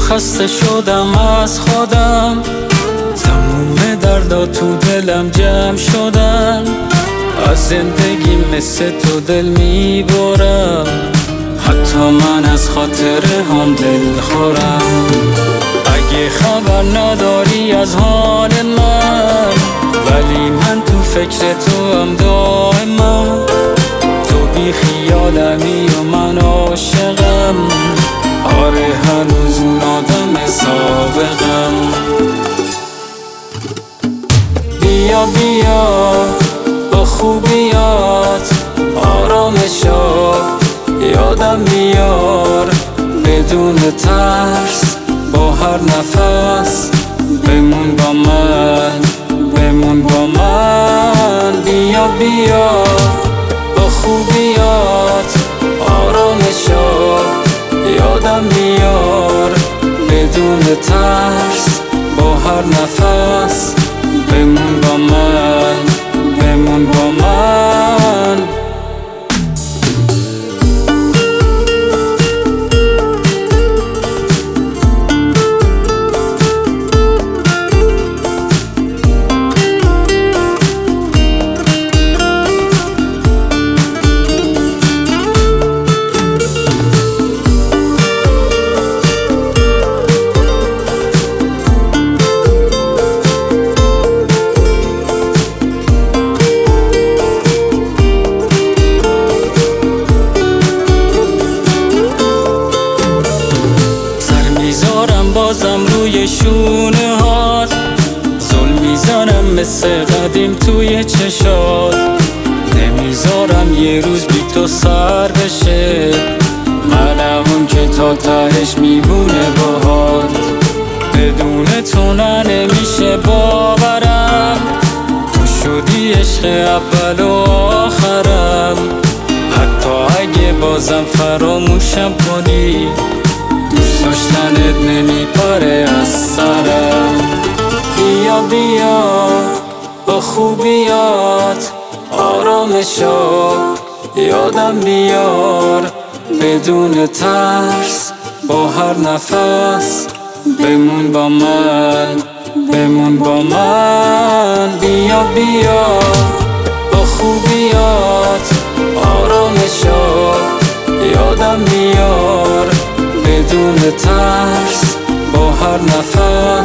خسته شدم از خودم، تموم دردا تو دلم جمع شدن. از زندگی مثل تو دل میبرم، حتی من از خاطر هم دل خورم. اگه خبر نداری از حال من، ولی من تو فکر تو هم دائما. تو بی خیالمی و من عاشقم، آره هنوز اون آدم سابقم. بیا بیا با خوبیات آرامشا یادم بیار، بدون ترس با هر نفس بمون با من، بمون با من. بیا بیا با خوبیات آرامشا یادم بیار، بدون ترس با هر نفس بمون با من، بمون با من. بازم روی شونه هات، ظلم میزنم مثل قدیم توی چشات. نمیذارم یه روز بی تو سر بشه، منم اون که تا تهش میمونه باهات. بدون تو نمیشه باورم، تو شدی عشق اول و آخرم. حتی اگه بازم فراموشم کنی، دوست داشتنت نمیپره از سرم. بیا بیا با خوبیات آرامشا یادم بیار، بدون ترس با هر نفس بمون با من، بمون با من. بیا بیا با خوبیات آرامشا یادم بیار، بدون ترس با هر نفس